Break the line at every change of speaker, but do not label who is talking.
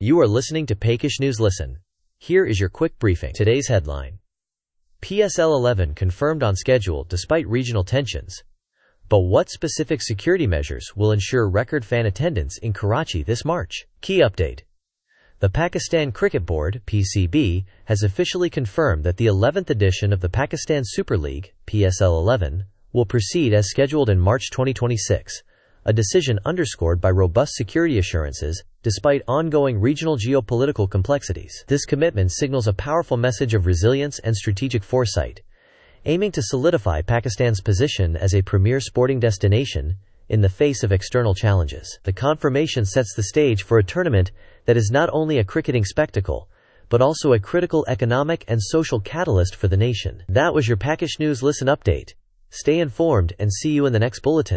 You are listening to Pakish News Listen. Here is your quick briefing. Today's headline. PSL 11 confirmed on schedule despite regional tensions. But what specific security measures will ensure record fan attendance in Karachi this March? Key update. The Pakistan Cricket Board (PCB) has officially confirmed that the 11th edition of the Pakistan Super League (PSL 11) will proceed as scheduled in March 2026, a decision underscored by robust security assurances despite ongoing regional geopolitical complexities. This commitment signals a powerful message of resilience and strategic foresight, aiming to solidify Pakistan's position as a premier sporting destination in the face of external challenges. The confirmation sets the stage for a tournament that is not only a cricketing spectacle, but also a critical economic and social catalyst for the nation. That was your Pakish News Listen update. Stay informed and see you in the next bulletin.